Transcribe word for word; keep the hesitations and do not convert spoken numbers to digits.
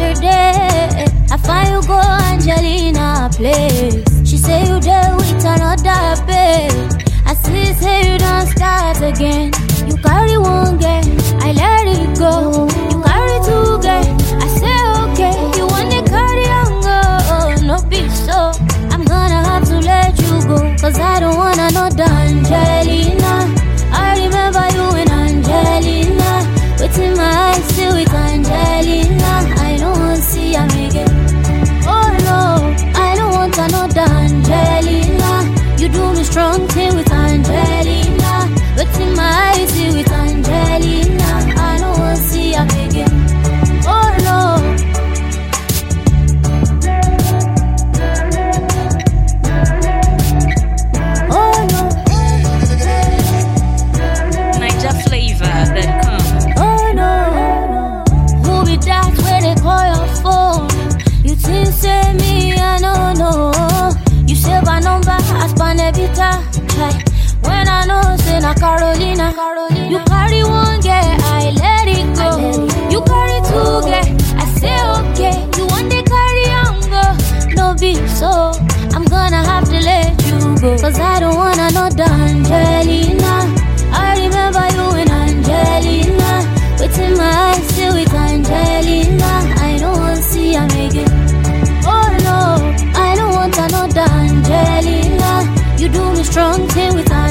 day. I find you go Angelina place. She say you there with another babe. I see say you don't start again. You carry one girl, I let it go. You carry two girl, I say okay. You wanna carry on go, oh, no be so. I'm gonna have to let you go, cause I don't want another Angelina. I remember you in Angelina. Within my eyes, still with Angelina. I don't want to see her again. Oh no, I don't want another Angelina. You do me strong thing with Angelina. Within my eyes, still with Angelina. I don't want to see her again. Oh no. Oh no. Niger flavor that comes. That's where they call your phone. You think say me, I don't know. You save a number as Panevita. When I know say na Carolina. You carry one girl, I let it go. You carry two girl, I say okay. You want to carry on go, no be so. I'm gonna have to let you go, cause I don't want another Angelina. I remember you in Angelina. Within my eyes, still with Angelina. I don't want to see her again. Oh no, I don't want another Angelina. You do me strong thing with Angelina.